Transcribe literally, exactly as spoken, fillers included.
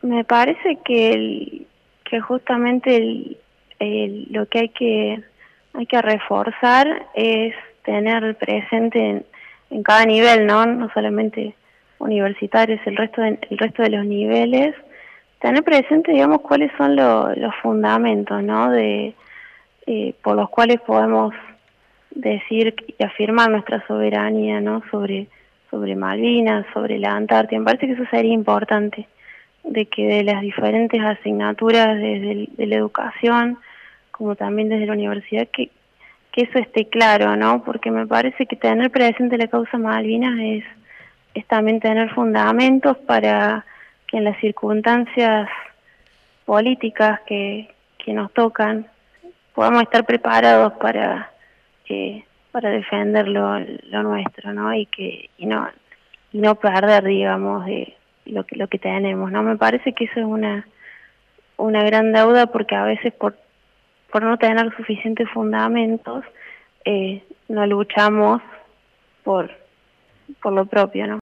Me parece que el, que justamente el, el, lo que hay que hay que reforzar es tener presente en, en cada nivel, ¿no? No solamente universitarios, el resto de, el resto de los niveles, tener presente, digamos, cuáles son lo, los fundamentos, ¿no? De eh, por los cuales podemos decir y afirmar nuestra soberanía, ¿no? Sobre sobre Malvinas, sobre la Antártida. Me parece que eso sería importante, de que de las diferentes asignaturas desde el, de la educación, como también desde la universidad, que, que eso esté claro, ¿no? Porque me parece que tener presente la causa Malvinas es, es también tener fundamentos para que en las circunstancias políticas que, que nos tocan podamos estar preparados para eh, para defender lo, lo nuestro, ¿no? Y que y no y no perder, digamos, de lo que lo que tenemos, ¿no? Me parece que eso es una una gran deuda, porque a veces por por no tener suficientes fundamentos eh, no luchamos por por lo propio, ¿no?